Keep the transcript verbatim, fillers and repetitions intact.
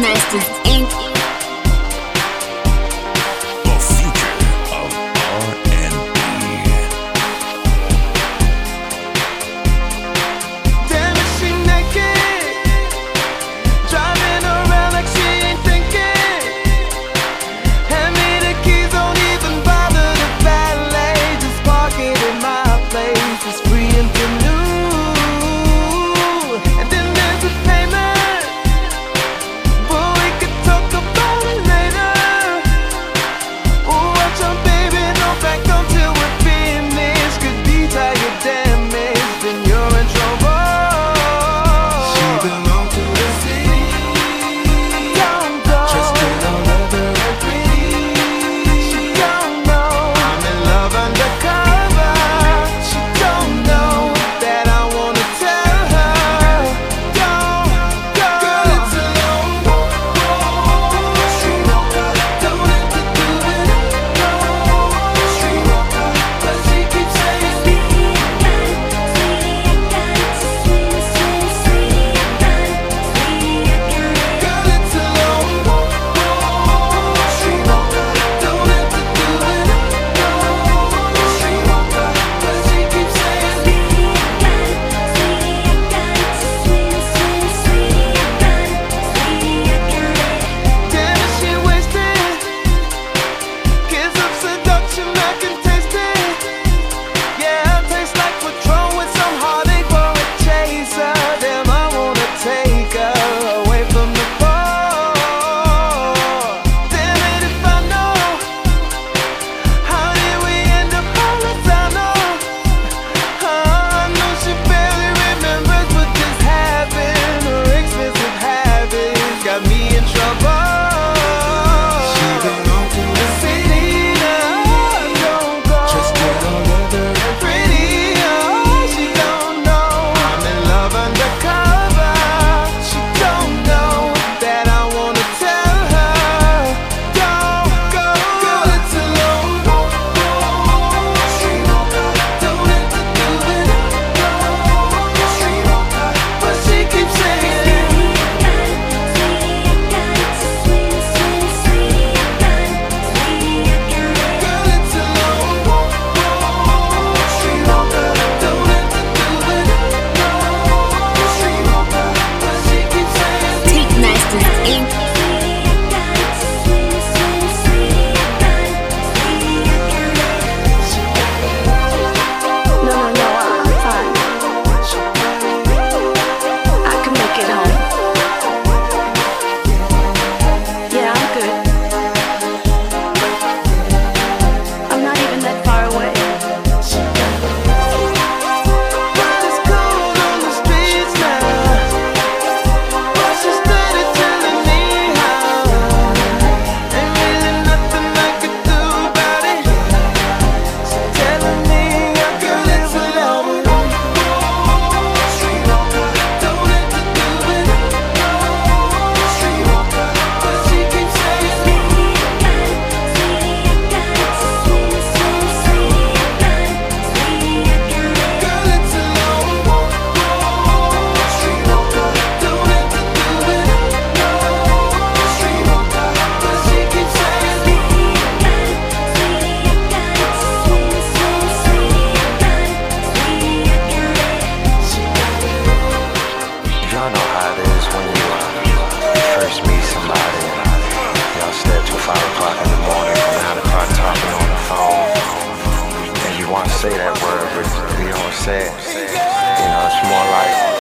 Masters Incorporated. The future of R and B. Damn it, she naked, driving around like she ain't thinking. Hand me the keys, don't even bother the valet. Just park it in my place, it's free and for new. And then there's a payment, but we could talk about it later. Ooh, watch out, baby, don't back until we're finished. Could be tire damage, then you're in trouble. She belongs to the city. Don't go. Just in a leather and pretty. She don't know I'm in love undercover. She don't know that I wanna tell her. Don't go. Girl, it's a long road. Street walker, don't have to do it alone. Street walker, but she keeps saying Sweetie, I got it. Sweetie, I got it. Sweetie, sweetie, sweetie, I got it. Sweetie, I got it. girl, it's a long road. Street walker, don't have to do it alone. Street walker, but she keeps saying Sweetie, I got it. Sweetie, I got it. Sweetie, sweetie, sweetie, I got it. Sweetie, I got it. damn it, she wasted. Kiss of seduction, I can taste it. Yeah, it tastes like Patron with some heartache for a chaser. Damn, I wanna take her away from the bar. Damn it, if I know, how did we end up horizontal? I know she barely remembers what just happened. Her expensive habits got me in trouble. She belongs to the city now. Don't go. Just get a leather and pretty. Oh, she don't know I'm in love undercover. She don't know that I wanna tell her. Don't go. Girl, it's a long road. Street walker, don't have to do it alone. Street walker, but she keeps saying Sweetie, I got it. Sweetie, I got it. Sweetie, sweetie, sweetie, I got it. Sweetie, I got it. girl, it's a long road. Street walker, don't have to do it alone. Street walker, but she keeps saying Take Masters Incorporated. Sweetie, I got it. Sweetie, sweetie, sweetie, I got it. Sweetie, I got it. No, no, no, I'm fine. I can make it home. Yeah, I'm good. I'm not even that far away. but it's cold on the streets now. But she steady telling me how. Ain't really nothing I could do about it. She telling me I could live without her. Street walker, don't have to do it alone. Street walker, but she keeps saying Sweetie, I got it. Sweetie, I got it. Sweetie, sweetie, sweetie, I got it. Sweetie, I got it. girl, it's a long road. Street walker, don't have to do it alone. Street walker, but she keeps saying Sweetie, I got it. Sweetie, I got it. Sweetie, sweetie, sweetie, I got it. Sweetie, I got it. Y'all know how it is when you uh, first meet somebody and y'all stay up till five o'clock in the morning, nine o'clock talking on the phone, and you want to say that word, but you don't say it. You know, it's more like